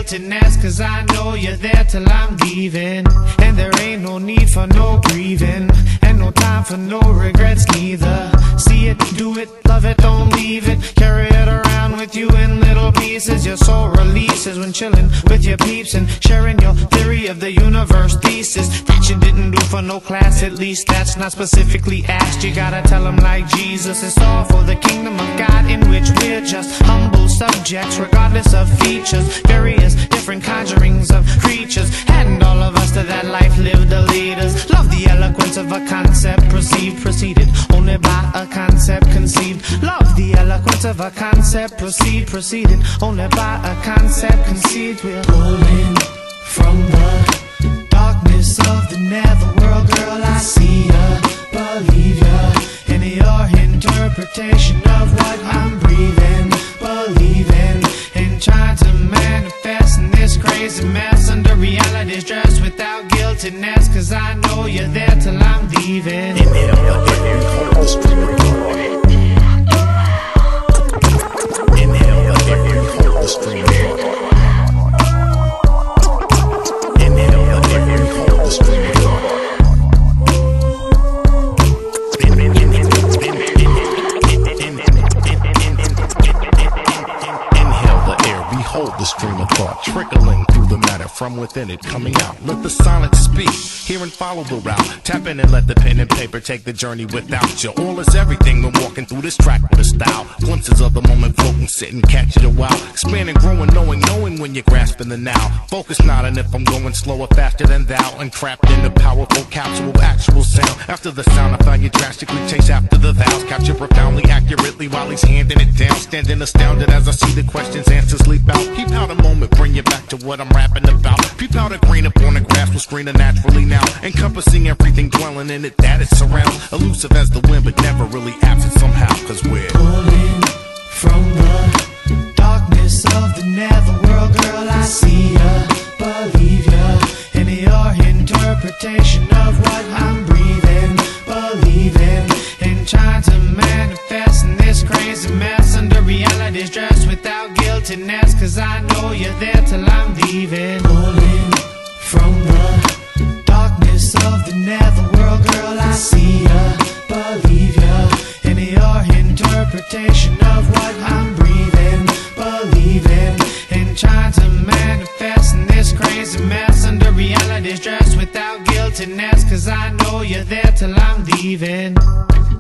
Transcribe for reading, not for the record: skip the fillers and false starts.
guiltiness, cause I know you're there till I'm leaving. And there ain't no need for no grieving, and no time for no regrets neither. See it, do it, love it, don't leave it. Carry it around with you in little pieces. Your soul releases when chilling with your peeps and sharing your theory of the universe thesis that you didn't do for no class. At least that's not specifically asked. You gotta tell them like Jesus, it's all for the kingdom of God, in which we're just humble subjects regardless of features. Various different conjurings of creatures, and all of us to that life live the leaders. Love the eloquence of a concept perceived, preceded only by a concept conceived. Love the eloquence of a concept preceded only by a concept conceived. We're pulling from the darkness of the netherworld, girl. I see ya, believe ya, in your interpretation of what I'm breathing, believing, and trying to manifest in this crazy mess under reality's dress without guiltiness, cause I know you're there till I'm leaving. Inhale the air, hold the stream of thought. Inhale the air, hold the stream of thought. Inhale the air, hold the stream of thought. Hold the stream of thought, trickling through the matter from within it, coming out. Let the silence speak, hear and follow the route. Tap in and let the pen and paper take the journey without you. All is everything when walking through this track with a style. Glimpses of the moment floating, sitting, catch it a while. Expanding, growing, knowing when you're grasping the now. Focus not on if I'm going slower, faster than thou. Entrapped in the powerful capsule of actual sound. After the sound, I find you drastically chase after the vowels. Capture profoundly, accurately while he's handing it down. Standing astounded as I see the questions, answers leap out. Peep out a moment, bring you back to what I'm rapping about. Peep out a grain upon the grass will screen it naturally now. Encompassing everything, dwelling in it that it surrounds. Elusive as the wind, but never really absent somehow. Cause we're pulling from the darkness of the netherworld, girl. I see ya, believe ya, in your interpretation of what I'm breathing, believing, and trying to manifest in this crazy mess under reality's dress without guiltiness, cause I know you're there till I'm leaving. Pulling from the darkness of the netherworld, girl. I see ya, believe ya, in your interpretation of what I'm breathing, believing, and trying to manifest in this crazy mess under reality's dress without guiltiness, cause I know you're there till I'm leaving.